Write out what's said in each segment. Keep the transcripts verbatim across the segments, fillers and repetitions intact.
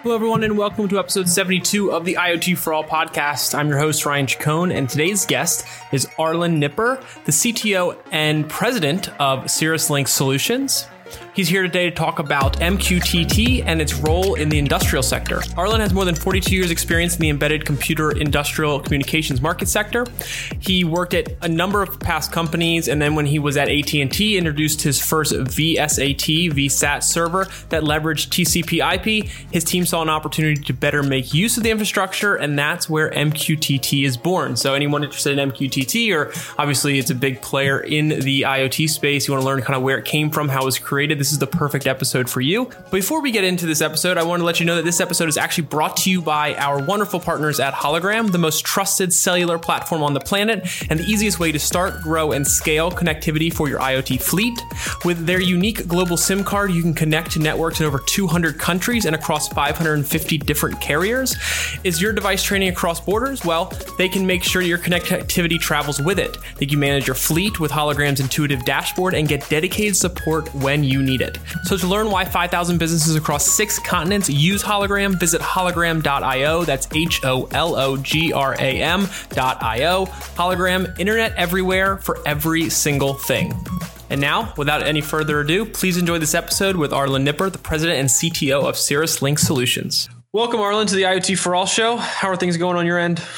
Hello, everyone, and welcome to episode seventy-two of the IoT for All podcast. I'm your host, Ryan Chacon, and today's guest is Arlen Nipper, the C T O and president of Cirrus Link Solutions. He's here today to talk about M Q T T and its role in the industrial sector. Arlen has more than forty-two years experience in the embedded computer industrial communications market sector. He worked at a number of past companies, and then when he was at A T and T, introduced his first V S A T, V SAT server that leveraged T C P I P. His team saw an opportunity to better make use of the infrastructure, and that's where M Q T T is born. So anyone interested in M Q T T, or obviously it's a big player in the IoT space, you want to learn kind of where it came from, how it was created, this is the perfect episode for you. Before we get into this episode, I want to let you know that this episode is actually brought to you by our wonderful partners at Hologram, the most trusted cellular platform on the planet and the easiest way to start, grow, and scale connectivity for your IoT fleet. With their unique global SIM card, you can connect to networks in over two hundred countries and across five hundred fifty different carriers. Is your device training across borders? Well, they can make sure your connectivity travels with it. They can manage your fleet with Hologram's intuitive dashboard and get dedicated support when you need it. So to learn why five thousand businesses across six continents use Hologram, visit hologram dot io. That's H O L O G R A M dot I O. Hologram, internet everywhere for every single thing. And now, without any further ado, please enjoy this episode with Arlen Nipper, the president and C T O of Cirrus Link Solutions. Welcome, Arlen, to the IoT for All show. How are things going on your end?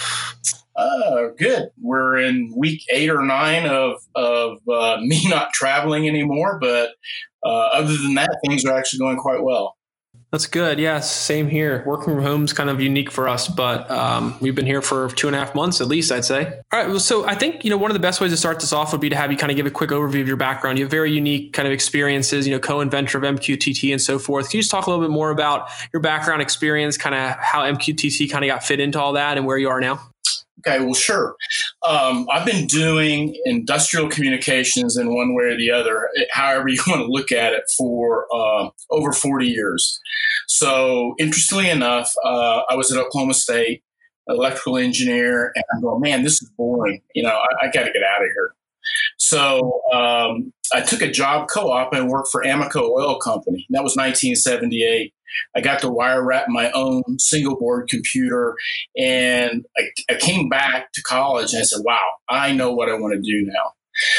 Uh, good. We're in week eight or nine of of uh, me not traveling anymore, but uh, other than that, things are actually going quite well. That's good. Yeah, same here. Working from home is kind of unique for us, but um, we've been here for two and a half months at least, I'd say. All right. Well, so I think, you know, one of the best ways to start this off would be to have you kind of give a quick overview of your background. You have very unique kind of experiences, you know, co-inventor of M Q T T and so forth. Can you just talk a little bit more about your background experience, kind of how M Q T T kind of got fit into all that and where you are now? Okay, well, sure. Um, I've been doing industrial communications in one way or the other, however you want to look at it, for uh, over forty years. So interestingly enough, uh, I was at Oklahoma State, electrical engineer, and I'm going, man, this is boring. You know, I, I got to get out of here. So um, I took a job co-op and worked for Amoco Oil Company. That was nineteen seventy-eight. I got to wire wrap my own single board computer, and I, I came back to college and I said, wow, I know what I want to do now.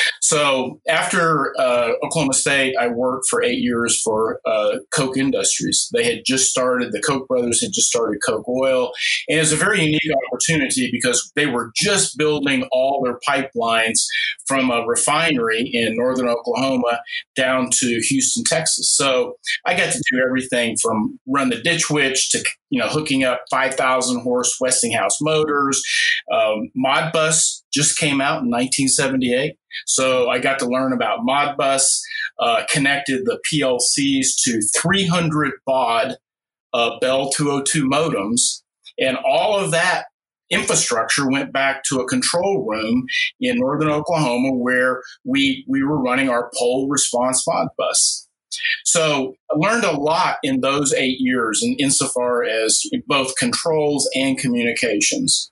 So after uh, Oklahoma State, I worked for eight years for uh, Koch Industries. They had just started, the Koch brothers had just started Koch Oil. And it was a very unique opportunity because they were just building all their pipelines from a refinery in northern Oklahoma down to Houston, Texas. So I got to do everything from run the ditch witch to, you know, hooking up five thousand horse Westinghouse motors. Um, Modbus just came out in nineteen seventy-eight. So I got to learn about Modbus, uh, connected the P L Cs to three hundred baud uh, Bell two oh two modems. And all of that infrastructure went back to a control room in northern Oklahoma where we, we were running our pole response Modbus. So I learned a lot in those eight years in, insofar as both controls and communications.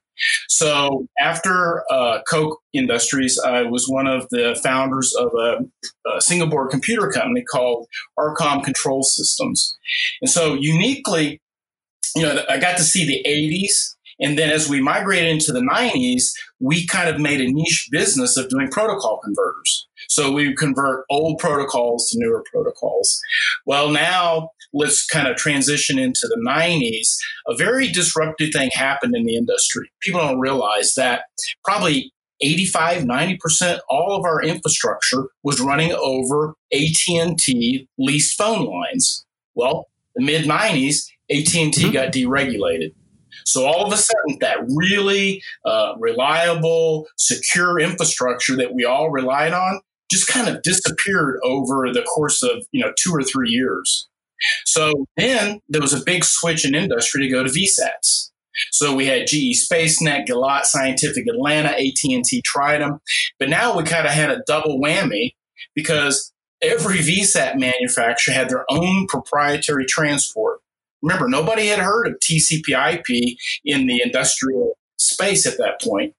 So after uh, Koch Industries, I was one of the founders of a, a single board computer company called Arcom Control Systems. And so uniquely, you know, I got to see the eighties. And then as we migrated into the nineties, we kind of made a niche business of doing protocol converters. So we convert old protocols to newer protocols. Well, now let's kind of transition into the nineties. A very disruptive thing happened in the industry. People don't realize that probably eighty-five, ninety percent all of our infrastructure was running over A T and T leased phone lines. Well, the mid nineties, A T and T mm-hmm. got deregulated. So all of a sudden, that really uh, reliable, secure infrastructure that we all relied on just kind of disappeared over the course of, you know, two or three years. So then there was a big switch in industry to go to V SATs. So we had G E SpaceNet, Gilat Scientific Atlanta, A T and T tried them. But now we kind of had a double whammy because every V SAT manufacturer had their own proprietary transport. Remember, nobody had heard of T C P I P in the industrial space at that point.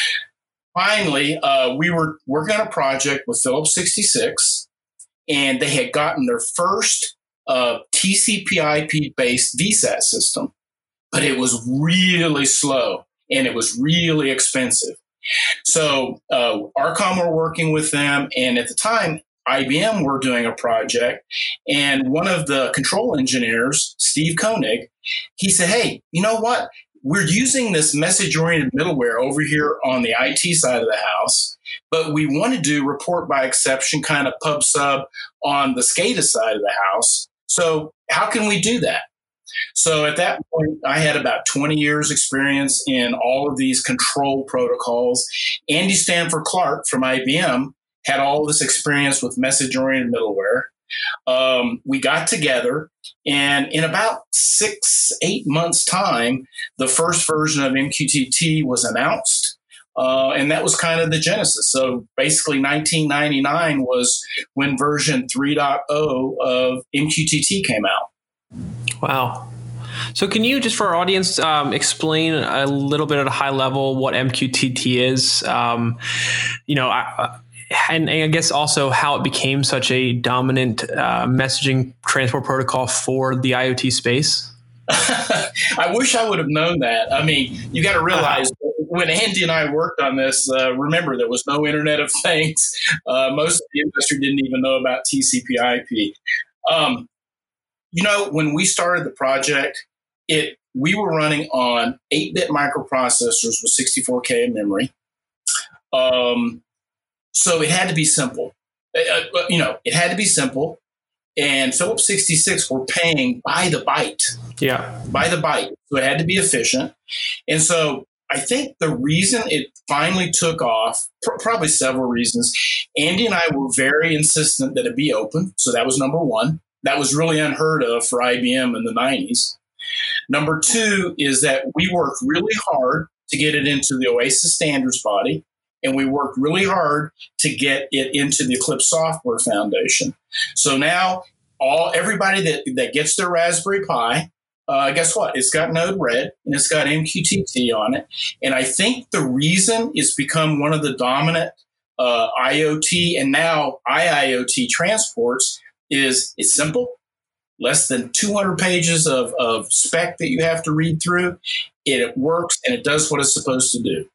Finally, uh, we were working on a project with Phillips sixty-six, and they had gotten their first a T C P I P-based V SAT system, but it was really slow and it was really expensive. So uh, Arcom were working with them, and at the time, I B M were doing a project, and one of the control engineers, Steve Koenig, he said, hey, you know what? We're using this message-oriented middleware over here on the I T side of the house, but we want to do report by exception kind of pub sub on the SCADA side of the house. So how can we do that? So at that point, I had about twenty years experience in all of these control protocols. Andy Stanford Clark from I B M had all this experience with message-oriented middleware. Um, we got together, and in about six, eight months' time, the first version of M Q T T was announced, uh, and that was kind of the genesis. So basically, nineteen ninety-nine was when version three point oh of M Q T T came out. Wow. So can you, just for our audience, um, explain a little bit at a high level what M Q T T is? Um, you know, I, And, and I guess also how it became such a dominant uh, messaging transport protocol for the IoT space? I wish I would have known that. I mean, you got to realize uh, when Andy and I worked on this, uh, remember, there was no Internet of Things. Uh, most of the industry didn't even know about T C P I P. Um, you know, when we started the project, it we were running on eight-bit microprocessors with sixty-four K of memory. Um So it had to be simple. Uh, you know, it had to be simple. And Phillips sixty-six were paying by the byte. Yeah. By the byte. So it had to be efficient. And so I think the reason it finally took off, pr- probably several reasons. Andy and I were very insistent that it be open. So that was number one. That was really unheard of for I B M in the nineties. Number two is that we worked really hard to get it into the OASIS standards body. And we worked really hard to get it into the Eclipse Software Foundation. So now all everybody that, that gets their Raspberry Pi, uh, guess what? It's got Node-RED and it's got M Q T T on it. And I think the reason it's become one of the dominant uh, IoT and now I I O T transports is it's simple, less than two hundred pages of, of spec that you have to read through. It, it works and it does what it's supposed to do.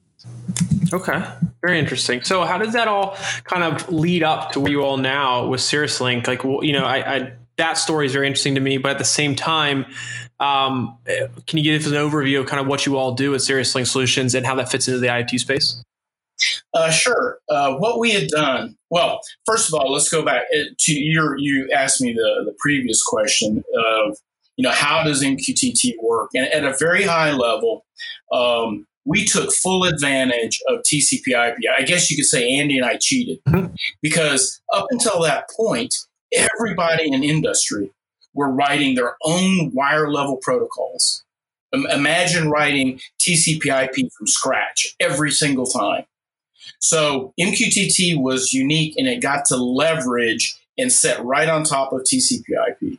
Okay. Very interesting. So how does that all kind of lead up to where you all now with CirrusLink? Like, you know, I, I that story is very interesting to me, but at the same time, um, can you give us an overview of kind of what you all do at CirrusLink Solutions and how that fits into the IoT space? Uh, sure. Uh, what we had done, well, first of all, let's go back to your, you asked me the, the previous question of, you know, how does M Q T T work? And at a very high level, um, we took full advantage of T C P I P. I guess you could say Andy and I cheated because up until that point, everybody in industry were writing their own wire level protocols. Um, imagine writing T C P I P from scratch every single time. So M Q T T was unique and it got to leverage and set right on top of T C P I P.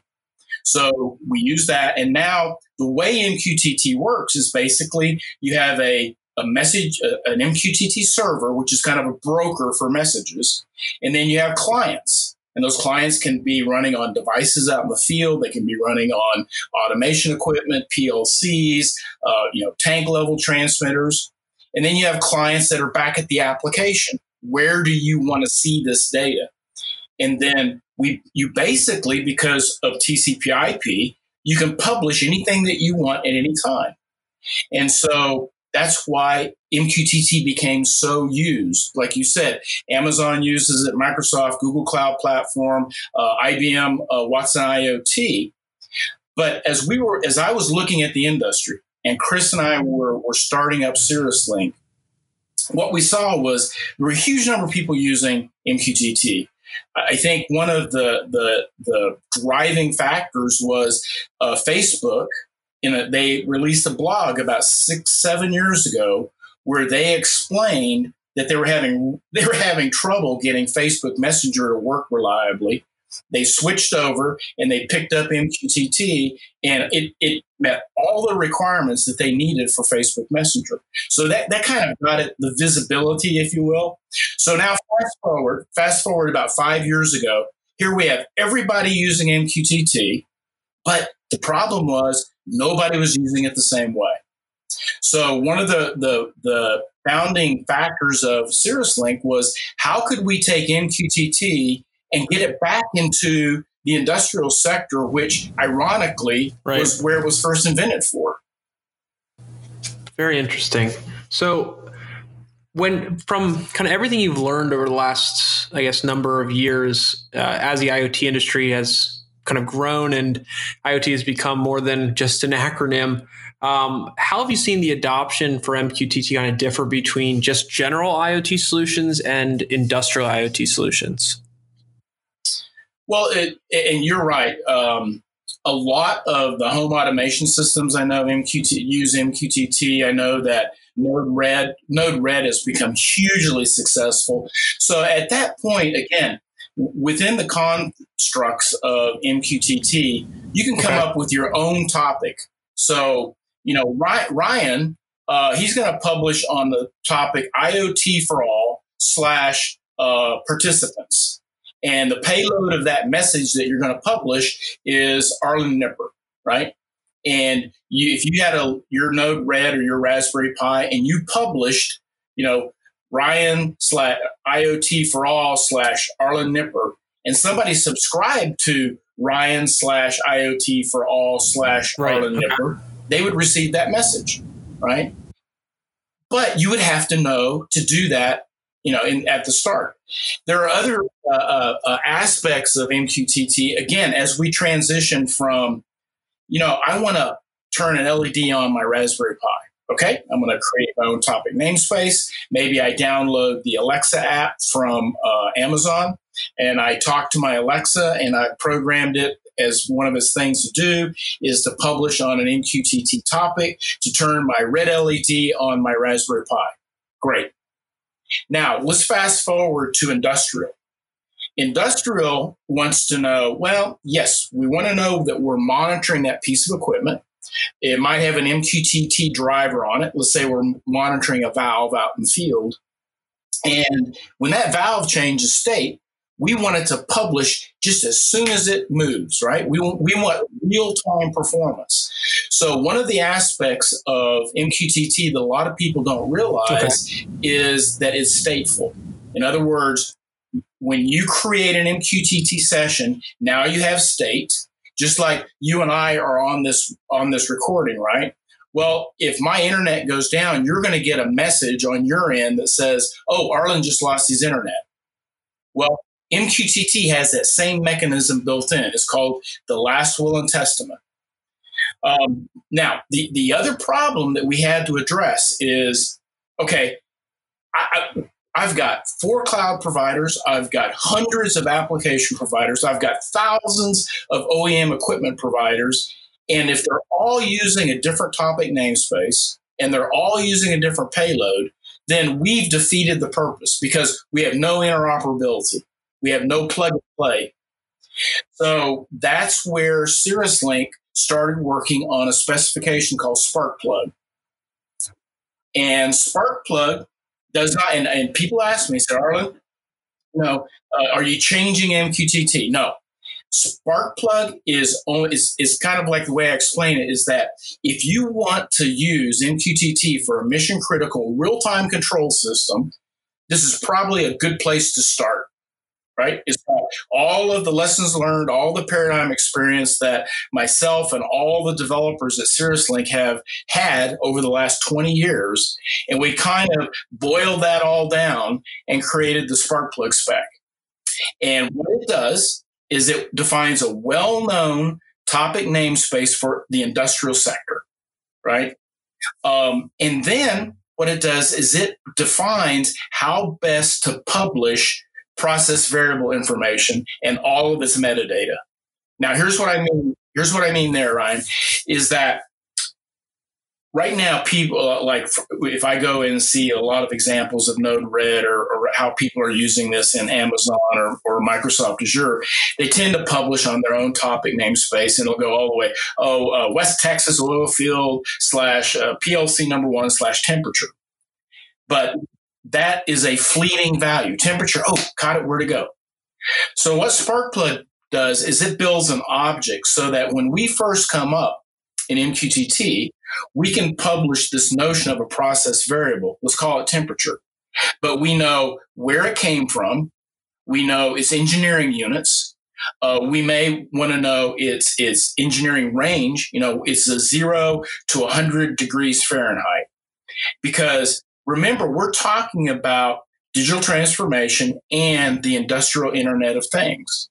So we use that. And now the way M Q T T works is basically you have a, a message, a, an M Q T T server, which is kind of a broker for messages. And then you have clients. And those clients can be running on devices out in the field. They can be running on automation equipment, P L Cs, uh, you know, tank level transmitters. And then you have clients that are back at the application. Where do you want to see this data? And then we, you basically, because of T C P I P, you can publish anything that you want at any time. And so that's why M Q T T became so used. Like you said, Amazon uses it, Microsoft, Google Cloud Platform, uh, I B M, uh, Watson IoT. But as we were, as I was looking at the industry, and Chris and I were, were starting up CirrusLink, what we saw was there were a huge number of people using M Q T T. I think one of the the, the driving factors was uh, Facebook. In a, they released a blog about six, seven years ago where they explained that they were having they were having trouble getting Facebook Messenger to work reliably. They switched over and they picked up M Q T T, and it, it met all the requirements that they needed for Facebook Messenger. So that, that kind of got it, the visibility, if you will. So now fast forward, fast forward about five years ago, here we have everybody using M Q T T, but the problem was nobody was using it the same way. So one of the, the, the founding factors of CirrusLink was how could we take M Q T T and get it back into the industrial sector, which ironically right. was where it was first invented for. Very interesting. So when from kind of everything you've learned over the last, I guess, number of years, uh, as the IoT industry has kind of grown and IoT has become more than just an acronym, um, how have you seen the adoption for M Q T T kind of differ between just general IoT solutions and industrial IoT solutions? Well, it, and you're right. Um, a lot of the home automation systems I know M Q T use M Q T T. I know that Node-RED, Node-RED has become hugely successful. So at that point, again, within the constructs of M Q T T, you can come okay. up with your own topic. So, you know, Ryan, uh, he's going to publish on the topic IoT for all slash uh, participants. And the payload of that message that you're going to publish is Arlen Nipper, right? And you, if you had a your Node-RED or your Raspberry Pi and you published, you know, Ryan slash IoT for all slash Arlen Nipper, and somebody subscribed to Ryan slash IoT for all slash right. Arlen Nipper, they would receive that message, right? But you would have to know to do that, you know, in, at the start. There are other uh, uh, aspects of M Q T T. Again, as we transition from, you know, I want to turn an L E D on my Raspberry Pi. Okay, I'm going to create my own topic namespace. Maybe I download the Alexa app from uh, Amazon, and I talk to my Alexa, and I programmed it as one of its things to do is to publish on an M Q T T topic to turn my red L E D on my Raspberry Pi. Great. Now, let's fast forward to industrial. Industrial wants to know, well, yes, we want to know that we're monitoring that piece of equipment. It might have an M Q T T driver on it. Let's say we're monitoring a valve out in the field. And when that valve changes state, we want it to publish just as soon as it moves, right? We want, we want real-time performance. So one of the aspects of M Q T T that a lot of people don't realize okay. is that it's stateful. In other words, when you create an M Q T T session, now you have state, just like you and I are on this on this recording, right? Well, if my internet goes down, you're going to get a message on your end that says, oh, Arlen just lost his internet. Well, M Q T T has that same mechanism built in. It's called the last will and testament. Um, now, the, the other problem that we had to address is, okay, I, I, I've got four cloud providers. I've got hundreds of application providers. I've got thousands of O E M equipment providers. And if they're all using a different topic namespace and they're all using a different payload, then we've defeated the purpose because we have no interoperability. We have no plug and play. So that's where CirrusLink started working on a specification called Sparkplug. And Sparkplug does not, and, and people ask me, say, Arlen, you know, uh, are you changing M Q T T? No. Sparkplug is, only, is is kind of like the way I explain it is that if you want to use M Q T T for a mission critical real-time control system, this is probably a good place to start. Right? It's all of the lessons learned, all the paradigm experience that myself and all the developers at CirrusLink have had over the last twenty years. And we kind of boiled that all down and created the Sparkplug spec. And what it does is it defines a well-known topic namespace for the industrial sector, right? Um, and then what it does is it defines how best to publish process variable information and all of its metadata. Now, here's what I mean. Here's what I mean there, Ryan, is that right now, people like if I go and see a lot of examples of Node-RED or, or how people are using this in Amazon or, or Microsoft Azure, they tend to publish on their own topic namespace, and it'll go all the way, oh, uh, West Texas oil field slash uh, P L C number one slash temperature. But that is a fleeting value. Temperature, oh, caught it, where to go. So what Sparkplug does is it builds an object so that when we first come up in M Q T T, we can publish this notion of a process variable. Let's call it temperature. But we know where it came from. We know its engineering units. Uh, we may want to know its its engineering range. You know, it's a zero to one hundred degrees Fahrenheit. Because remember, we're talking about digital transformation and the industrial Internet of Things.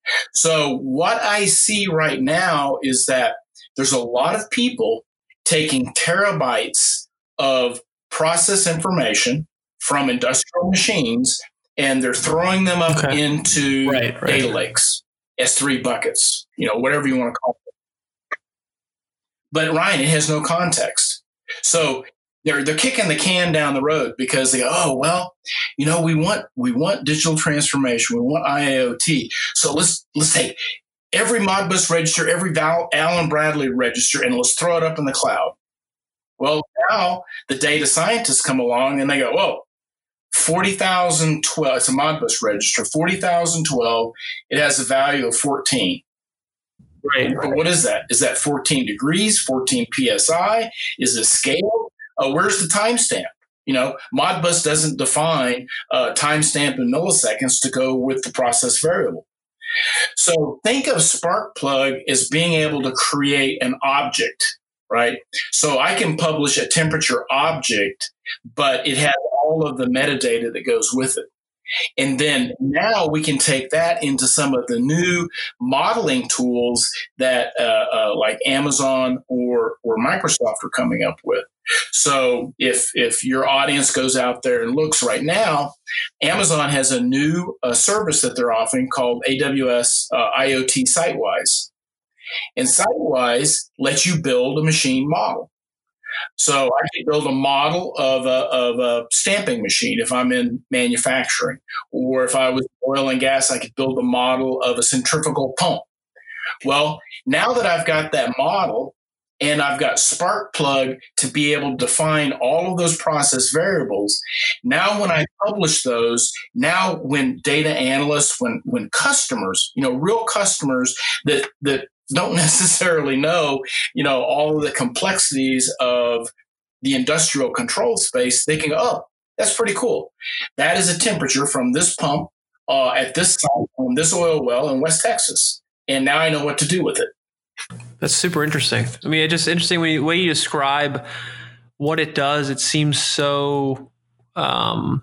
So what I see right now is that there's a lot of people taking terabytes of process information from industrial machines, and they're throwing them up okay. into right, right. data lakes, S three buckets, you know, whatever you want to call it. But Ryan, it has no context. So they're they're kicking the can down the road because they go, oh, well, you know, we want we want digital transformation, we want I I O T. So let's let's take every Modbus register, every Val, Allen Bradley register, and let's throw it up in the cloud. Well, now the data scientists come along and they go, whoa, forty thousand twelve, it's a Modbus register, forty thousand twelve, it has a value of fourteen. Right. But what is that? Is that fourteen degrees, fourteen P S I? Is it scale? Uh, where's the timestamp? You know, Modbus doesn't define uh, timestamp in milliseconds to go with the process variable. So think of Sparkplug as being able to create an object, right? So I can publish a temperature object, but it has all of the metadata that goes with it. And then now we can take that into some of the new modeling tools that uh, uh, like Amazon or or Microsoft are coming up with. So if if your audience goes out there and looks right now, Amazon has a new uh, service that they're offering called A W S uh, IoT Sitewise. And Sitewise lets you build a machine model. So I could build a model of a, of a stamping machine if I'm in manufacturing, or if I was oil and gas, I could build a model of a centrifugal pump. Well, now that I've got that model and I've got Sparkplug to be able to define all of those process variables, now when I publish those, now when data analysts, when when customers, you know, real customers that that don't necessarily know, you know, all of the complexities of the industrial control space, they can go, oh, that's pretty cool. That is a temperature from this pump uh, at this site on this oil well in West Texas. And now I know what to do with it. That's super interesting. I mean, it's just interesting when you, the way you describe what it does. It seems so um,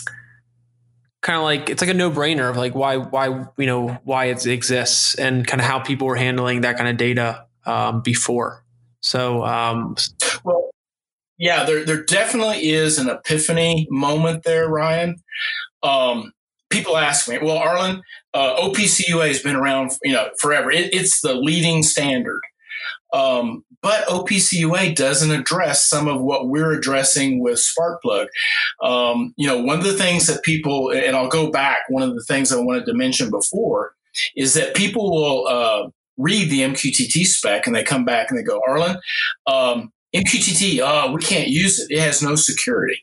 kind of like it's like a no-brainer of like why why you know why it exists and kind of how people were handling that kind of data um, before. So, um, well, yeah, there there definitely is an epiphany moment there, Ryan. Um, people ask me, well, Arlen, uh, O P C U A has been around, you know, forever. It, it's the leading standard. Um, but O P C U A doesn't address some of what we're addressing with Sparkplug. Um, you know, one of the things that people, and I'll go back, one of the things I wanted to mention before is that people will uh, read the M Q T T spec and they come back and they go, Arlen, um, M Q T T, oh, we can't use it. It has no security.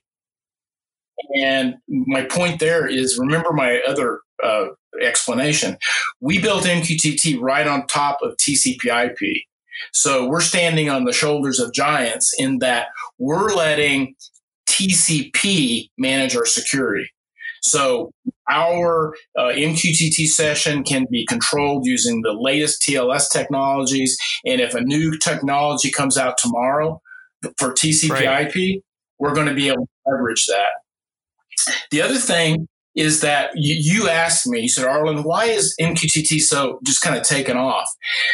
And my point there is, remember my other uh, explanation. We built M Q T T right on top of T C P I P. So we're standing on the shoulders of giants in that we're letting T C P manage our security. So our uh, M Q T T session can be controlled using the latest T L S technologies. And if a new technology comes out tomorrow for T C P I P, right, we're going to be able to leverage that. The other thing is that you, you asked me, you said, Arlen, why is M Q T T so just kind of taken off?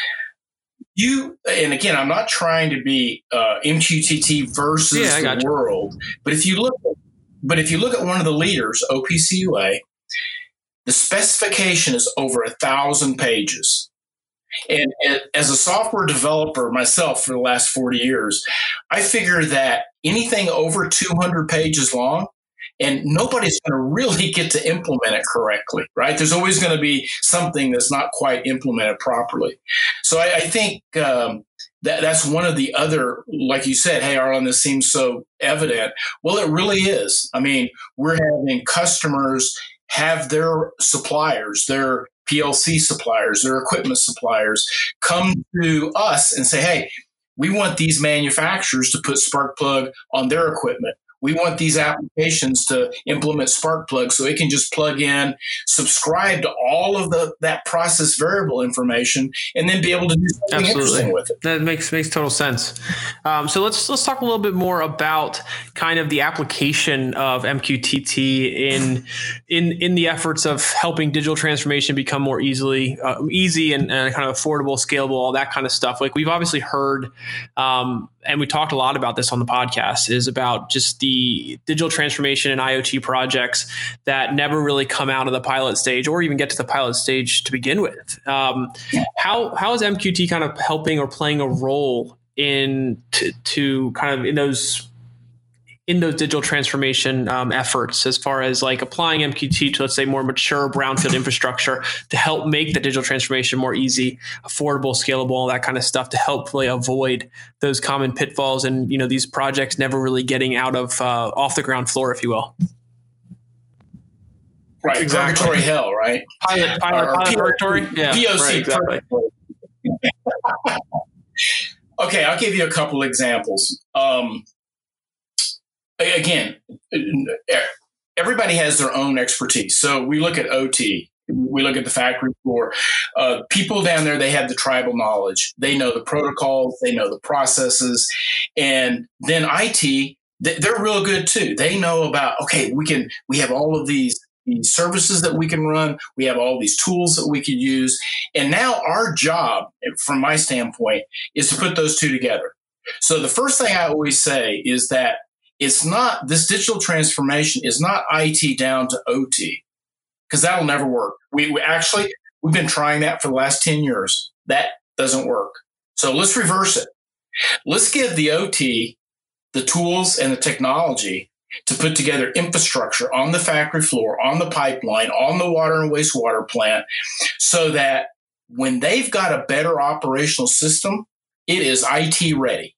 You, and again, I'm not trying to be uh, M Q T T versus yeah, the world, but if you look, but if you look at one of the leaders, O P C U A, the specification is over a thousand pages. And, and as a software developer myself for the last forty years, I figure that anything over two hundred pages long, and nobody's going to really get to implement it correctly, right? There's always going to be something that's not quite implemented properly. So I, I think um, that that's one of the other, like you said, hey, Arlen, this seems so evident. Well, it really is. I mean, we're having customers have their suppliers, their P L C suppliers, their equipment suppliers come to us and say, hey, we want these manufacturers to put Sparkplug on their equipment. We want these applications to implement Sparkplug so it can just plug in, subscribe to all of the that process variable information, and then be able to do something Absolutely. interesting with it. That makes makes total sense. Um, so let's let's talk a little bit more about kind of the application of M Q T T in in in the efforts of helping digital transformation become more easily uh, easy and, and kind of affordable, scalable, all that kind of stuff. Like we've obviously heard. Um, and we talked a lot about this on the podcast, is about just the digital transformation and IoT projects that never really come out of the pilot stage or even get to the pilot stage to begin with. Um, how how is M Q T kind of helping or playing a role in to, to kind of in those in those digital transformation um, efforts, as far as like applying M Q T to, let's say, more mature brownfield infrastructure to help make the digital transformation more easy, affordable, scalable, all that kind of stuff, to help really avoid those common pitfalls and, you know, these projects never really getting out of uh, off the ground floor, if you will. Right, exactly. Purgatory hell, right? Pilot, pilot, or, pilot or purgatory. Yeah, P O C. right, exactly. Okay, I'll give you a couple examples. Um, Again, everybody has their own expertise. So we look at O T, we look at the factory floor. Uh, people down there, they have the tribal knowledge. They know the protocols, they know the processes. And then I T, they're real good too. They know about, okay, we can, we have all of these, these services that we can run. We have all these tools that we could use. And now our job, from my standpoint, is to put those two together. So the first thing I always say is that it's not, this digital transformation is not I T down to O T, because that'll never work. We, we actually, we've been trying that for the last ten years. That doesn't work. So let's reverse it. Let's give the O T the tools and the technology to put together infrastructure on the factory floor, on the pipeline, on the water and wastewater plant, so that when they've got a better operational system, it is I T ready.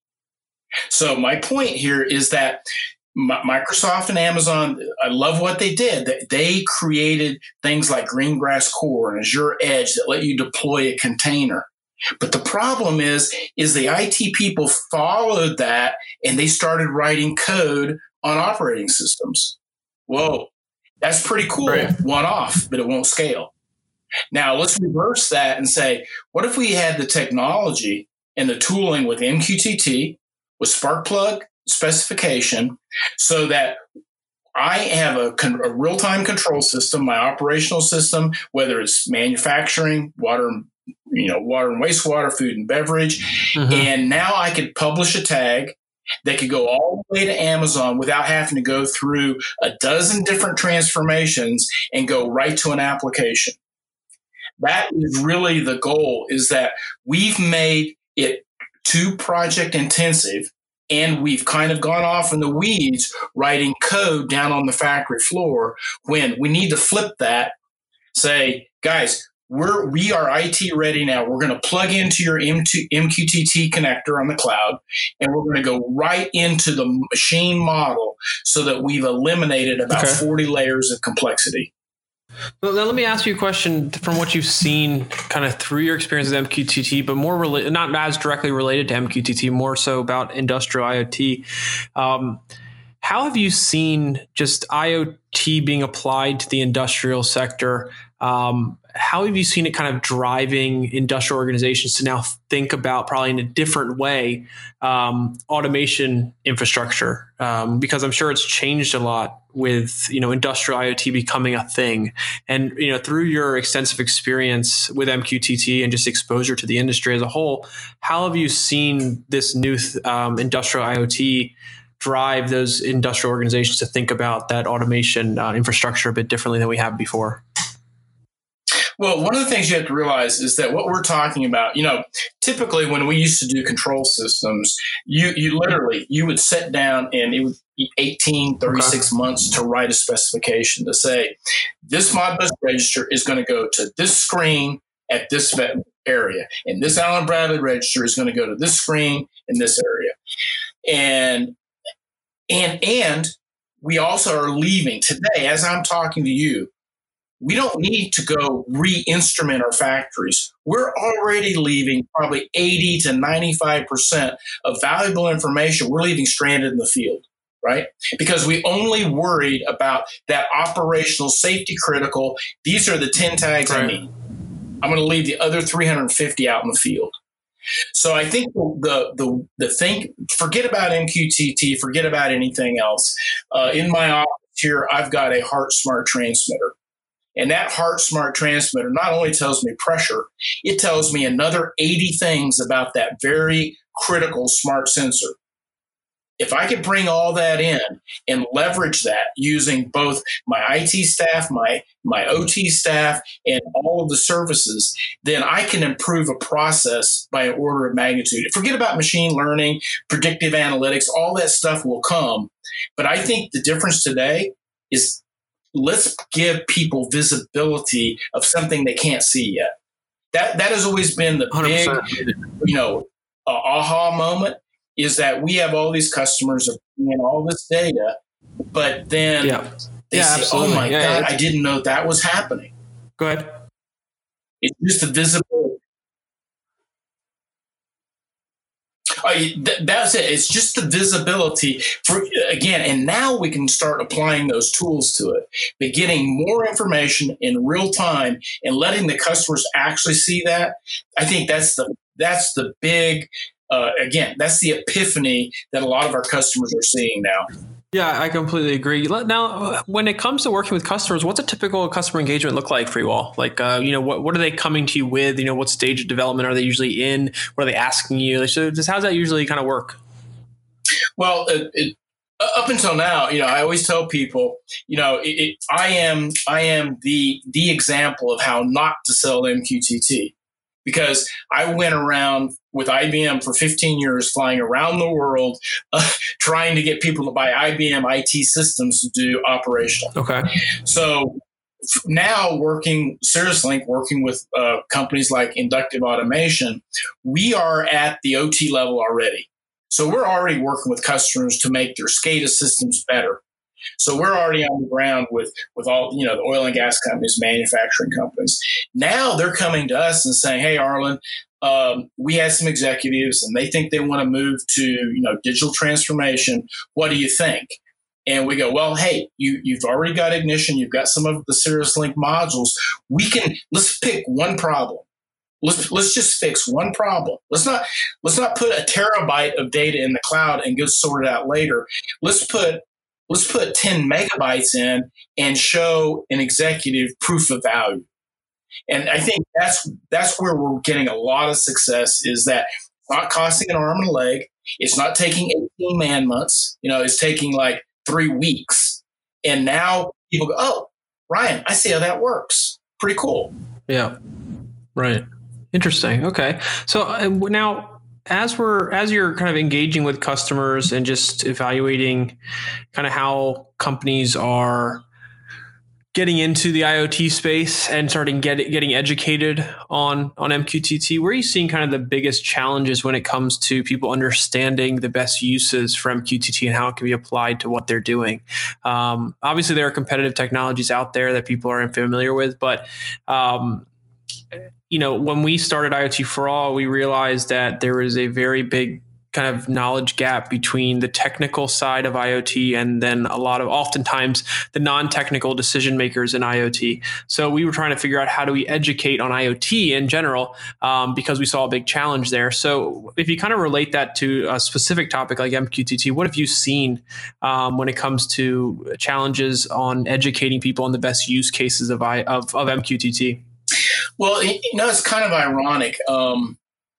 So my point here is that Microsoft and Amazon, I love what they did. They created things like Greengrass Core and Azure Edge that let you deploy a container. But the problem is, is the I T people followed that and they started writing code on operating systems. Whoa, that's pretty cool. Right. One off, but it won't scale. Now let's reverse that and say, what if we had the technology and the tooling with M Q T T, with Sparkplug specification, so that I have a, a real-time control system, my operational system, whether it's manufacturing, water, you know, water and wastewater, food and beverage, mm-hmm. and now I could publish a tag that could go all the way to Amazon without having to go through a dozen different transformations and go right to an application. That is really the goal, is that we've made it too project intensive, and we've kind of gone off in the weeds writing code down on the factory floor, when we need to flip that, say, guys, we're, we are I T ready now. We're going to plug into your M Q T T connector on the cloud, and we're going to go right into the machine model so that we've eliminated about okay. forty layers of complexity. Well, now let me ask you a question from what you've seen kind of through your experience with M Q T T, but more rela- not as directly related to M Q T T, more so about industrial IoT. Um, how have you seen just IoT being applied to the industrial sector? Um, how have you seen it kind of driving industrial organizations to now think about, probably in a different way, um, automation infrastructure? Um, because I'm sure it's changed a lot with, you know, industrial IoT becoming a thing. And, you know, through your extensive experience with M Q T T and just exposure to the industry as a whole, how have you seen this new um, industrial IoT drive those industrial organizations to think about that automation uh, infrastructure a bit differently than we have before? Well, one of the things you have to realize is that what we're talking about, you know, typically when we used to do control systems, you you literally, you would sit down and it would be eighteen, thirty-six okay. months to write a specification to say, this Modbus register is going to go to this screen at this area, and this Allen Bradley register is going to go to this screen in this area. And, and, and we also are leaving today, as I'm talking to you, we don't need to go re-instrument our factories. We're already leaving probably eighty to ninety-five percent of valuable information we're leaving stranded in the field, right? Because we only worried about that operational safety critical. These are the ten tags right. I need. I'm going to leave the other three hundred fifty out in the field. So I think the the the thing, forget about M Q T T, forget about anything else. Uh, in my office here, I've got a HeartSmart transmitter. And that HeartSmart transmitter not only tells me pressure, it tells me another eighty things about that very critical smart sensor. If I could bring all that in and leverage that using both my I T staff, my, my O T staff, and all of the services, then I can improve a process by an order of magnitude. Forget about machine learning, predictive analytics, all that stuff will come. But I think the difference today is let's give people visibility of something they can't see yet. That that has always been the one hundred percent big, you know, uh, aha moment, is that we have all these customers and all this data, but then yeah. they yeah, say, absolutely. oh my yeah, God, I didn't know that was happening. Go ahead. It's just the visibility. Uh, th- that's it. It's just the visibility for, again, and now we can start applying those tools to it, but getting more information in real time and letting the customers actually see that. I think that's the, that's the big, uh, again, that's the epiphany that a lot of our customers are seeing now. Yeah, I completely agree. Now, when it comes to working with customers, what's a typical customer engagement look like for you all? Like, uh, you know, what what are they coming to you with? You know, what stage of development are they usually in? What are they asking you? So just how does that usually kind of work? Well, it, it, up until now, you know, I always tell people, you know, it, it, I am I am the the example of how not to sell M Q T T. Because I went around with I B M for fifteen years, flying around the world, uh, trying to get people to buy I B M I T systems to do operational. Okay. So now working, CirrusLink, working with uh, companies like Inductive Automation, we are at the O T level already. So we're already working with customers to make their SCADA systems better. So we're already on the ground with, with all, you know, the oil and gas companies, manufacturing companies. Now they're coming to us and saying, hey, Arlen, um, we had some executives and they think they want to move to, you know, digital transformation. What do you think? And we go, well, hey, you, you've already got Ignition. You've got some of the CirrusLink modules. We can, let's pick one problem. Let's let's just fix one problem. Let's not let's not put a terabyte of data in the cloud and go sort it out later. Let's put Let's put ten megabytes in and show an executive proof of value. And I think that's that's where we're getting a lot of success, is that it's not costing an arm and a leg. It's not taking eighteen man months. You know, it's taking like three weeks. And now people go, oh, Ryan, I see how that works. Pretty cool. Yeah. Right. Interesting. Okay. So uh, now, As we're as you're kind of engaging with customers and just evaluating kind of how companies are getting into the I O T space and starting get, getting educated on, on M Q T T, where are you seeing kind of the biggest challenges when it comes to people understanding the best uses for M Q T T and how it can be applied to what they're doing? Um, obviously, there are competitive technologies out there that people are unfamiliar with, but um, you know, when we started I O T for All, we realized that there was a very big kind of knowledge gap between the technical side of I O T and then a lot of oftentimes the non-technical decision makers in I O T. So we were trying to figure out how do we educate on I O T in general, um, because we saw a big challenge there. So if you kind of relate that to a specific topic like M Q T T, what have you seen um, when it comes to challenges on educating people on the best use cases of I, of, of M Q T T? Well, you know, it's kind of ironic. Um,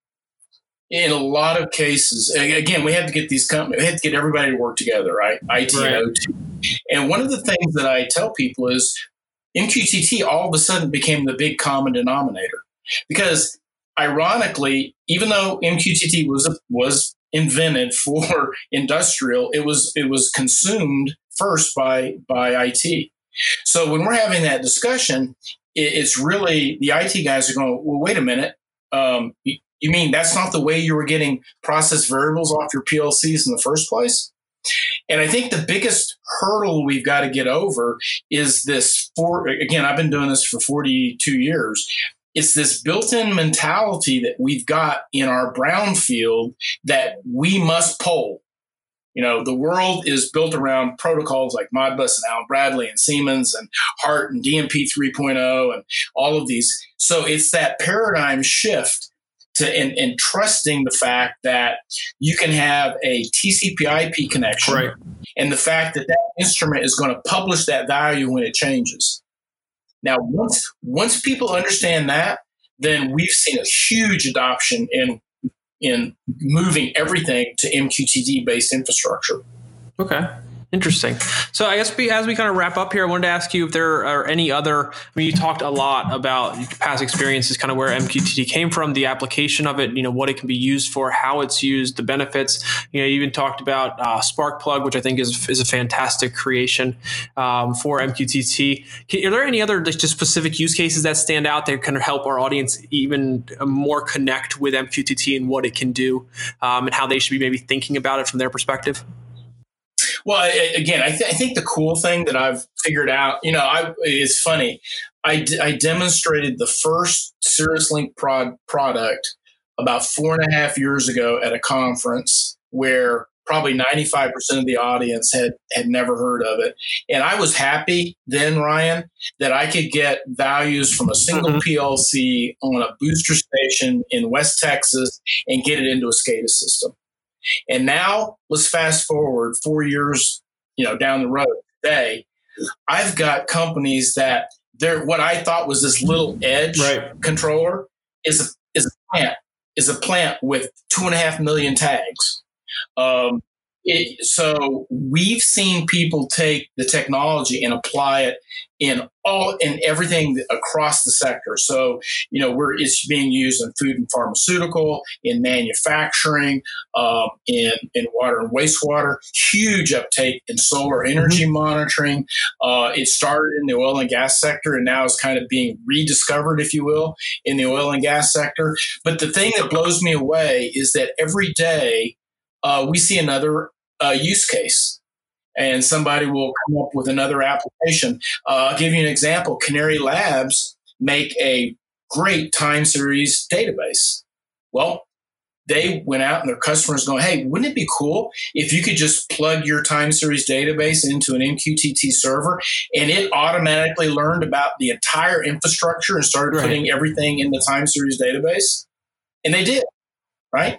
in a lot of cases, again, we had to get these companies, we had to get everybody to work together, right? I T right. and O T. And one of the things that I tell people is M Q T T all of a sudden became the big common denominator. Because ironically, even though M Q T T was was invented for industrial, it was it was consumed first by by I T. So when we're having that discussion, it's really the I T guys are going, well, wait a minute. Um, you mean that's not the way you were getting process variables off your P L Cs in the first place? And I think the biggest hurdle we've got to get over is this for, again, I've been doing this for forty-two years. It's this built-in mentality that we've got in our brownfield that we must poll. You know, the world is built around protocols like Modbus and Allen Bradley and Siemens and Hart and D M P three point oh and all of these. So it's that paradigm shift to and, and trusting the fact that you can have a T C P I P connection, right, and the fact that that instrument is going to publish that value when it changes. Now, once once people understand that, then we've seen a huge adoption in in moving everything to M Q T T-based infrastructure. Okay. Interesting. So I guess we, as we kind of wrap up here, I wanted to ask you if there are any other, I mean, you talked a lot about past experiences, kind of where M Q T T came from, the application of it, you know, what it can be used for, how it's used, the benefits. You know, you even talked about uh, Sparkplug, which I think is is a fantastic creation um, for M Q T T. Can, are there any other just specific use cases that stand out that kind of help our audience even more connect with M Q T T and what it can do um, and how they should be maybe thinking about it from their perspective? Well, I, again, I, th- I think the cool thing that I've figured out, you know, I, it's funny. I, d- I demonstrated the first CirrusLink prod- product about four and a half years ago at a conference where probably ninety-five percent of the audience had, had never heard of it. And I was happy then, Ryan, that I could get values from a single mm-hmm. P L C on a booster station in West Texas and get it into a SCADA system. And now let's fast forward four years, you know, down the road today. I've got companies that they're what I thought was this little edge right. controller is a, is a plant is a plant with two and a half million tags. Um, it, so we've seen people take the technology and apply it in all in everything across the sector. So, you know, we're it's being used in food and pharmaceutical, in manufacturing, um, in in water and wastewater. Huge uptake in solar energy mm-hmm. monitoring. Uh, it started in the oil and gas sector, and now is kind of being rediscovered, if you will, in the oil and gas sector. But the thing that blows me away is that every day uh, we see another uh, use case. And somebody will come up with another application. Uh, I'll give you an example. Canary Labs make a great time series database. Well, they went out and their customers going, hey, wouldn't it be cool if you could just plug your time series database into an M Q T T server and it automatically learned about the entire infrastructure and started right. putting everything in the time series database? And they did, right?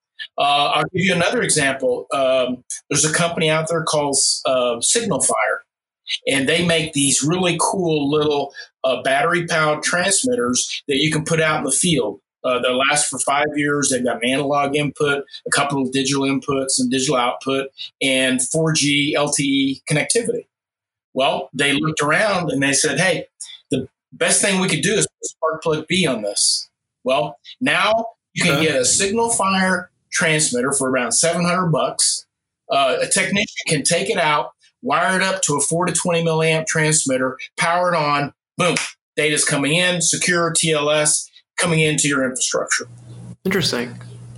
Uh, I'll give you another example. Um, there's a company out there called uh, SignalFire, and they make these really cool little uh, battery-powered transmitters that you can put out in the field. Uh, they'll last for five years. They've got an analog input, a couple of digital inputs and digital output, and four G L T E connectivity. Well, they looked around and they said, hey, the best thing we could do is put Sparkplug B on this. Well, now you can okay. get a SignalFire transmitter for around seven hundred bucks. Uh, a technician can take it out, wire it up to a four to twenty milliamp transmitter, power it on, boom, data's coming in, secure T L S, coming into your infrastructure. Interesting.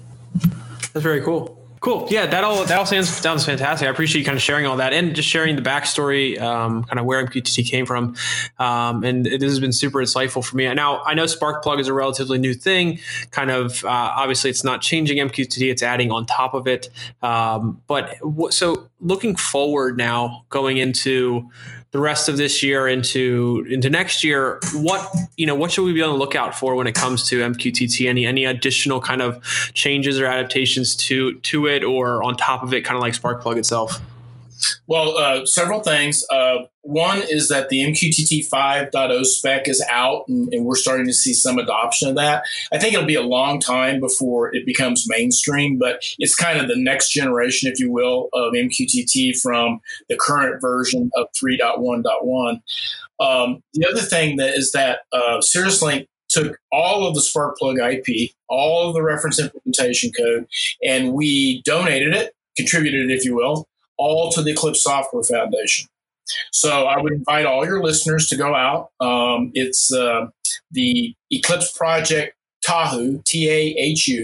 That's very cool. Cool. Yeah, that all that all sounds sounds fantastic. I appreciate you kind of sharing all that and just sharing the backstory, um, kind of where M Q T T came from. Um, and this has been super insightful for me. Now, I know Sparkplug is a relatively new thing. Kind of uh, obviously, it's not changing M Q T T; it's adding on top of it. Um, but w- so, looking forward now, going into the rest of this year into into next year, what you know, what should we be on the lookout for when it comes to M Q T T? Any any additional kind of changes or adaptations to to it, or on top of it, kind of like Sparkplug itself? Well, uh, several things. Uh, one is that the M Q T T five point oh spec is out, and, and we're starting to see some adoption of that. I think it'll be a long time before it becomes mainstream, but it's kind of the next generation, if you will, of M Q T T from the current version of three point one point one. Um, the other thing that is that uh, CirrusLink took all of the Sparkplug I P, all of the reference implementation code, and we donated it, contributed it, if you will, all to the Eclipse Software Foundation. So I would invite all your listeners to go out. Um, it's uh, the Eclipse Project Tahu, T A H U,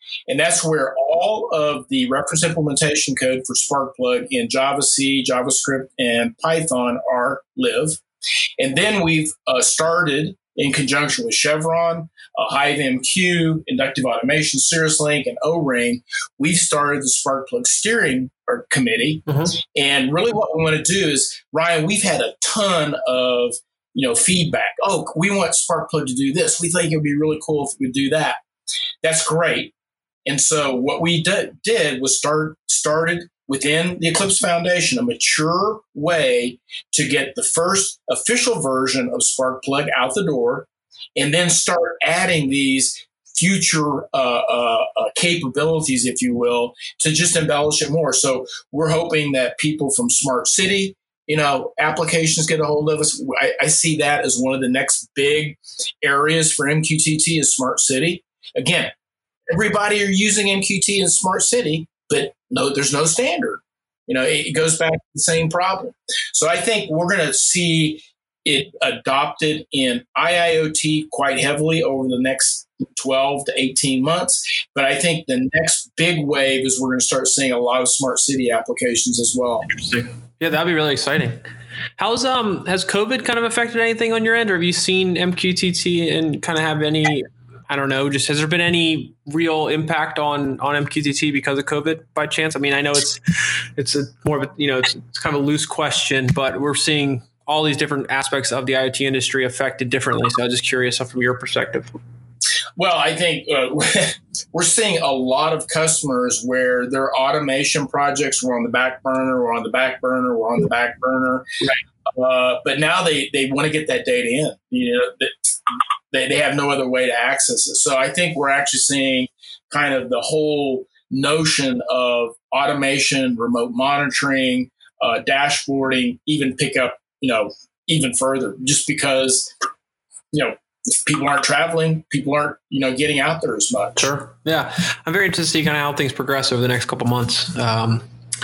And that's where all of the reference implementation code for Sparkplug in Java C, JavaScript, and Python are live. And then we've uh, started in conjunction with Chevron, uh, HiveMQ, Inductive Automation, CirrusLink, and O-Ring. We've started the Sparkplug steering or committee. Mm-hmm. And really what we want to do is, Ryan, we've had a ton of you know, feedback. Oh, we want Sparkplug to do this. We think it would be really cool if we would do that. That's great. And so what we did, did was start started within the Eclipse Foundation, a mature way to get the first official version of Sparkplug out the door, and then start adding these future uh, uh, uh, capabilities, if you will, to just embellish it more. So we're hoping that people from Smart City, you know, applications get a hold of us. I, I see that as one of the next big areas for M Q T T is Smart City. Again, everybody are using M Q T in Smart City, but no, there's no standard. You know, it, it goes back to the same problem. So I think we're going to see it adopted in I I O T quite heavily over the next twelve to eighteen months. But I think the next big wave is we're going to start seeing a lot of Smart City applications as well. Interesting. Yeah, that'd be really exciting. How's um has COVID kind of affected anything on your end, or have you seen M Q T T and kind of have any, I don't know, just has there been any real impact on on M Q T T because of COVID by chance? I mean, I know it's it's a more of a, you know, it's, it's kind of a loose question, but we're seeing all these different aspects of the I O T industry affected differently. So I'm just curious from your perspective. Well, I think uh, we're seeing a lot of customers where their automation projects were on the back burner, or on the back burner, or on the back burner. Right. Uh, but now they, they want to get that data in. You know, they, they have no other way to access it. So I think we're actually seeing kind of the whole notion of automation, remote monitoring, uh, dashboarding, even pick up, you know, even further, just because, you know, people aren't traveling, people aren't, you know, getting out there as much. Sure. Yeah. I'm very interested to see kind of how things progress over the next couple months. Um,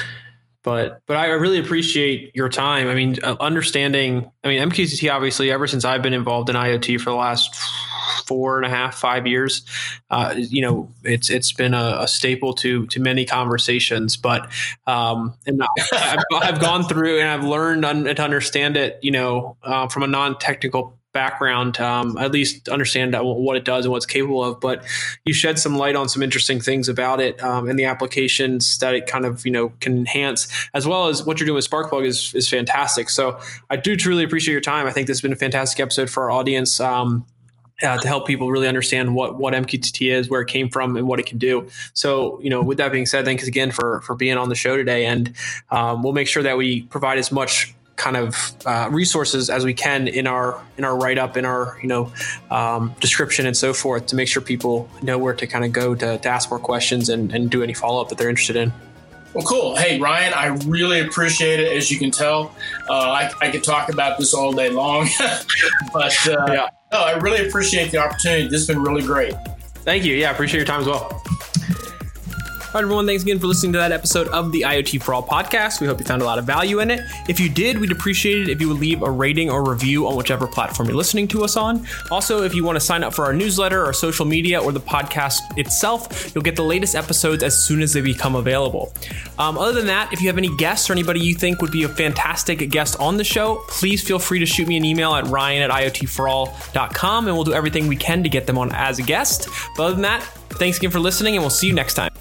but, but I really appreciate your time. I mean, uh, understanding, I mean, M Q T T, obviously, ever since I've been involved in I O T for the last four and a half, five years, uh, you know, it's, it's been a, a staple to, to many conversations, but, um, and I've, I've gone through and I've learned un, to understand it, you know, uh, from a non-technical background, um, at least understand what it does and what it's capable of. But you shed some light on some interesting things about it, um, and the applications that it kind of, you know, can enhance, as well as what you're doing with Sparkplug is is fantastic. So I do truly appreciate your time. I think this has been a fantastic episode for our audience, um, uh, to help people really understand what what M Q T T is, where it came from, and what it can do. So, you know, with that being said, thanks again for for being on the show today, and um, we'll make sure that we provide as much kind of uh, resources as we can in our in our write up, in our you know um, description and so forth, to make sure people know where to kind of go to, to ask more questions and, and do any follow up that they're interested in. Well, cool. Hey, Ryan, I really appreciate it. As you can tell, uh, I, I could talk about this all day long, but uh, yeah. no, I really appreciate the opportunity. This has been really great. Thank you. Yeah, I appreciate your time as well. All right, everyone, thanks again for listening to that episode of the I O T for All podcast. We hope you found a lot of value in it. If you did, we'd appreciate it if you would leave a rating or review on whichever platform you're listening to us on. Also, if you want to sign up for our newsletter or social media or the podcast itself, you'll get the latest episodes as soon as they become available. Um, other than that, if you have any guests or anybody you think would be a fantastic guest on the show, please feel free to shoot me an email at ryan at I O T for all dot com, and we'll do everything we can to get them on as a guest. But other than that, thanks again for listening, and we'll see you next time.